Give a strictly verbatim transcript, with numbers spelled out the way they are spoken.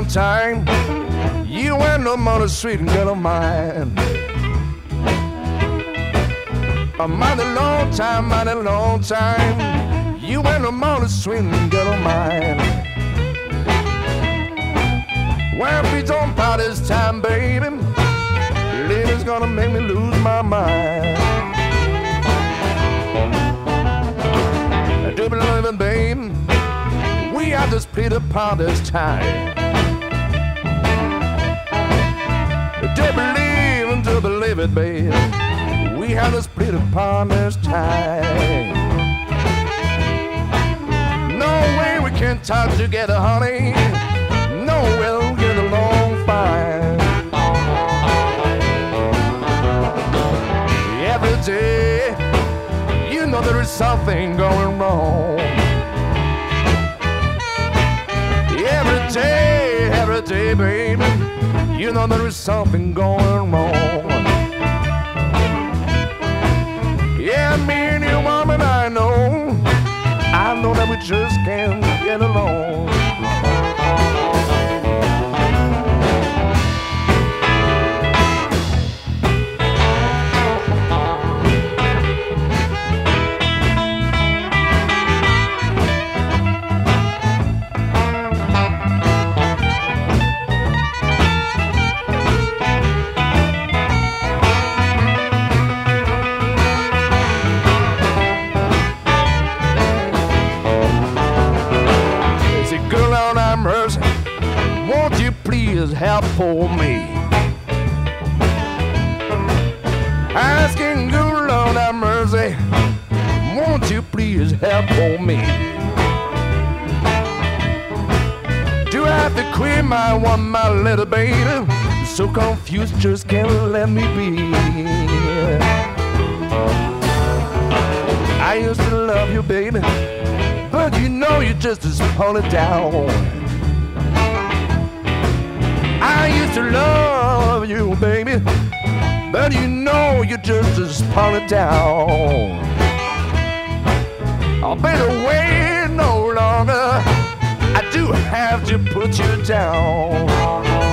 time. You ain't no more the sweet girl of mine. A mighty long time, mighty long time. You ain't no more the sweet girl of mine. Well, if we don't buy this time, baby, lady's gonna make me lose my mind. I do believe it, baby. We have to split apart this time. I do believe and do believe it, baby. We have to split apart this time. No way we can talk together, honey. No way we'll get along fine. Every day, you know there is something going wrong. Every day, every day, baby, you know there is something going wrong. Yeah, me and you, woman, I know, I know that we just can't get along. Won't you please help for me? Asking good Lord have mercy, won't you please help for me? Do I have to quit my one, my little baby? So confused, just can't let me be. I used to love you, baby, but you know you just as pull it down. I used to love you, baby, but you know you just as pull it down. I better wait no longer. I do have to put you down.